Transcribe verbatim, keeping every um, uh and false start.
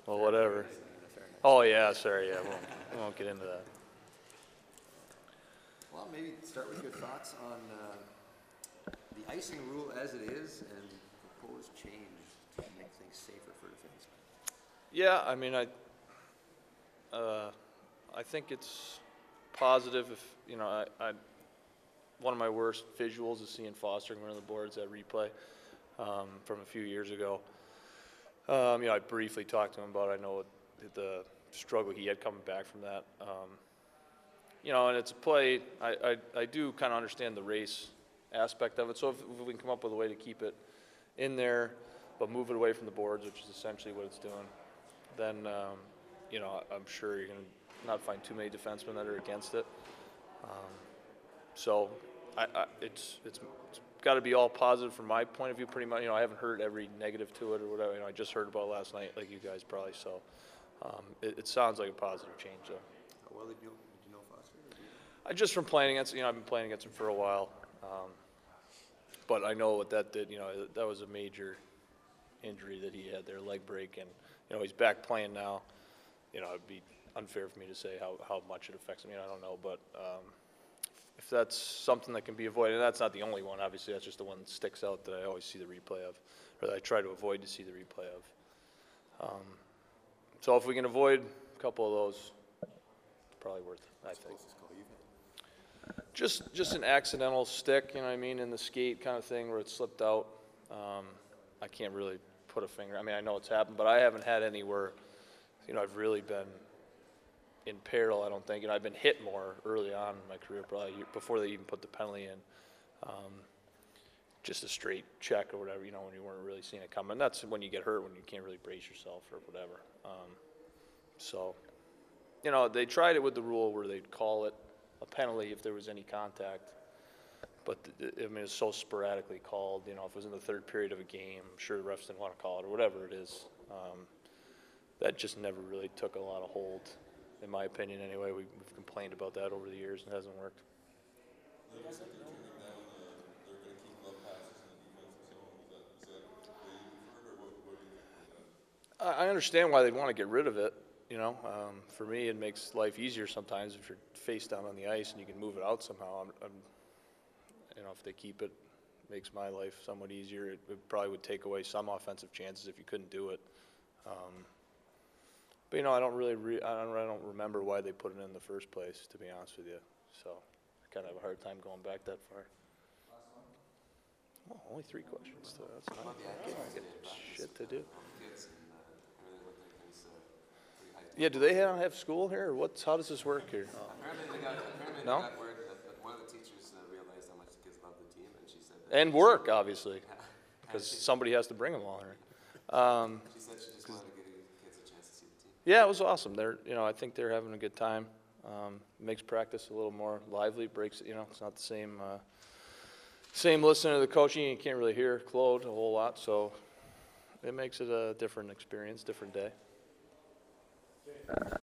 well, whatever. Oh, yeah, sorry, yeah, we won't, we won't get into that. Well, maybe start with your thoughts on uh, the icing rule as it is and proposed change to make things safer for defensemen. Yeah, I mean, I, uh, I think it's positive if, you know, I, I, one of my worst visuals is seeing Foster in one of the boards at replay um, from a few years ago. Um, you know, I briefly talked to him about it. I know the struggle he had coming back from that. Um, you know, and it's a play, I, I, I do kind of understand the race aspect of it. So if, if we can come up with a way to keep it in there, but move it away from the boards, which is essentially what it's doing, then, um, you know, I'm sure you're going to not find too many defensemen that are against it. Um, so I, I, it's, it's, it's got to be all positive from my point of view, pretty much. You know, I haven't heard every negative to it or whatever. You know, I just heard about it last night, like you guys probably. So um, it, it sounds like a positive change, though. How well did you, did you know Foster? I just from playing against, you know, I've been playing against him for a while. Um, but I know what that did. You know, that was a major injury that he had there, leg break, and you know he's back playing now. You know, it'd be unfair for me to say how, how much it affects him. You know, I don't know, but um, if that's something that can be avoided, and that's not the only one. Obviously, that's just the one that sticks out that I always see the replay of, or that I try to avoid to see the replay of. Um, so if we can avoid a couple of those, it's probably worth it, I think. Just just an accidental stick, you know what I mean, in the skate kind of thing where it slipped out. Um, I can't really put a finger. I mean, I know it's happened, but I haven't had any where, you know, I've really been in peril, I don't think. You know, I've been hit more early on in my career, probably before they even put the penalty in. Um, just a straight check or whatever, you know, when you weren't really seeing it coming. That's when you get hurt, when you can't really brace yourself or whatever. Um, so, you know, they tried it with the rule where they'd call it a penalty if there was any contact. But, I mean, it was so sporadically called. You know, if it was in the third period of a game, I'm sure the refs didn't want to call it or whatever it is. Um, that just never really took a lot of hold, in my opinion anyway. We, we've complained about that over the years and it hasn't worked. I understand why they'd want to get rid of it. You know, um, for me, it makes life easier sometimes if you're face down on the ice and you can move it out somehow. I'm, I'm, you know, if they keep it, it makes my life somewhat easier. It, it probably would take away some offensive chances if you couldn't do it. Um, but you know, I don't really, re I don't, I don't remember why they put it in the first place, to be honest with you. So I kind of have a hard time going back that far. Oh, only three questions. So that's not I got shit to do. Yeah, do they have, have school here, or what's, how does this work here? Oh. Apparently they got, apparently no? they got word that, that one of the teachers uh, realized how much the kids love the team, and she said that. And work, obviously, because somebody has to bring them all here. Um, she said she just wanted to give the kids a chance to see the team. yeah, it was awesome. They're, you know, I think they're having a good time. Um, makes practice a little more lively. Breaks, you know, it's not the same, uh, same listening to the coaching. You can't really hear Claude a whole lot, so it makes it a different experience, different day.